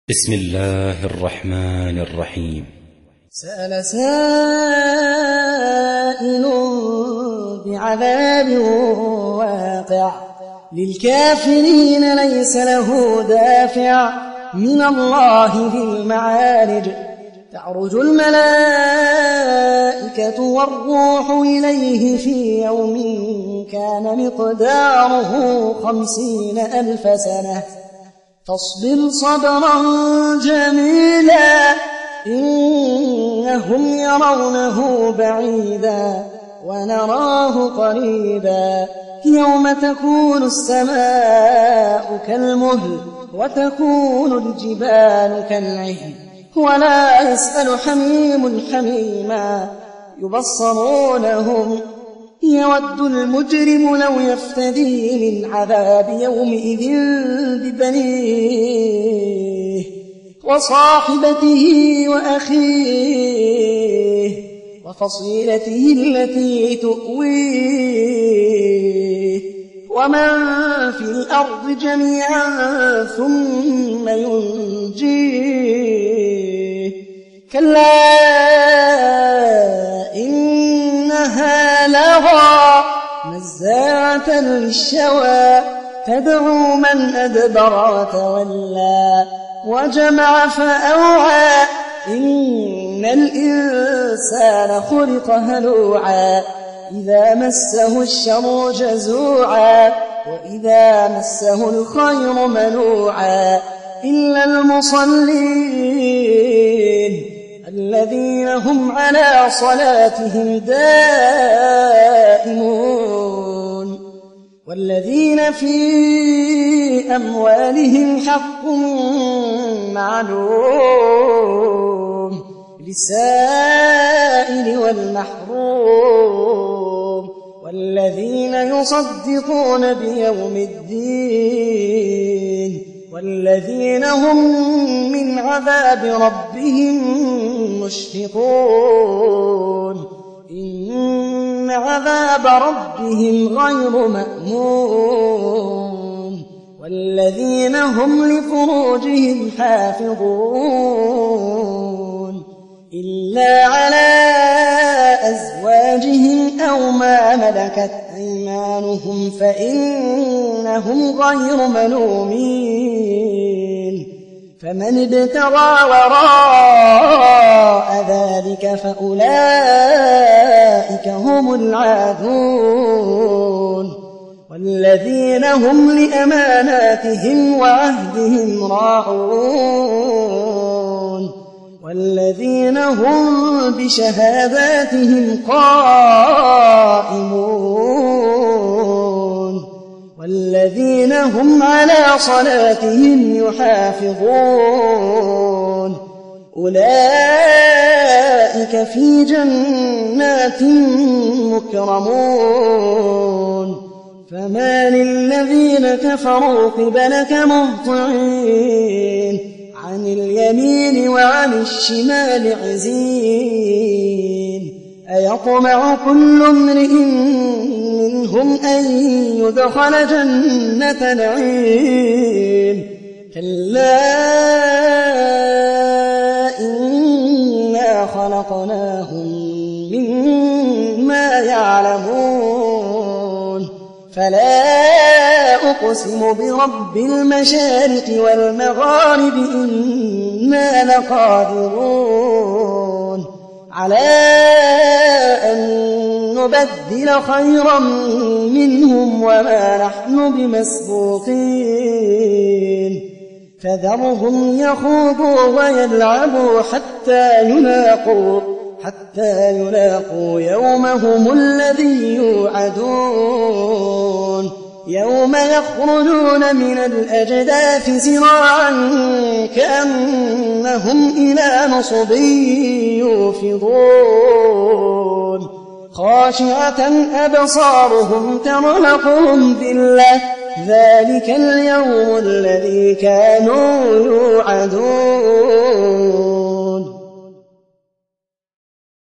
بسم الله الرحمن الرحيم. سأل سائل بعذاب واقع للكافرين ليس له دافع من الله ذي المعارج تعرج الملائكة والروح إليه في يوم كان مقداره 50,000 سنة فاصبر صبرا جميلا إنهم يرونه بعيدا ونراه قريبا يوم تكون السماء كالمهل وتكون الجبال كالعهن ولا يسأل حميم حميما يبصرونهم يود المجرم لو يفتدي من عذاب يومئذ ببنيه وصاحبته وأخيه وفصيلته التي تؤويه ومن في الأرض جميعا ثم ينجيه كلا إنها لظى نزاعة للشوى تدعو من أدبر وتولى وجمع فأوعى إن الإنسان خلق هلوعا إذا مسه الشر جزوعا وإذا مسه الخير منوعا إلا المصلين الذين هم على صلاتهم دائمون والذين في أموالهم حق معلوم للسائل والمحروم والذين يصدقون بيوم الدين والذين هم من عذاب ربهم مشفقون إن عذاب ربهم غير مأمون والذين هم لفروجهم حافظون إلا على أزواجهم أو ما ملكت أيمانهم فإنهم غير ملومين فمن ابتغى وراء ذلك فأولئك هم العادون والذين هم لأماناتهم وعهدهم راعون والذين هم بشهاداتهم قائمون والذين هم على صلاتهم يحافظون أولئك في جنات مكرمون فما للذين كفروا قبلك مهطعين عن اليمين وعن الشمال عزين أيطمع كل امرئ منهم أن يدخل جنة نعيم كلا إنا خلقناهم مما يعلمون فلا أقسم برب المشارق والمغارب إنا لقادرون على أن نبدل خيرا منهم وما نحن بمسبوقين فذرهم يخوضوا ويلعبوا حتى يلاقوا يومهم الذي يوعدون يوم يخرجون من الأجداث سراعا كأنهم إلى نصب يوفضون خاشعة أبصارهم ترهقهم ذلة ذلك اليوم الذي كانوا يوعدون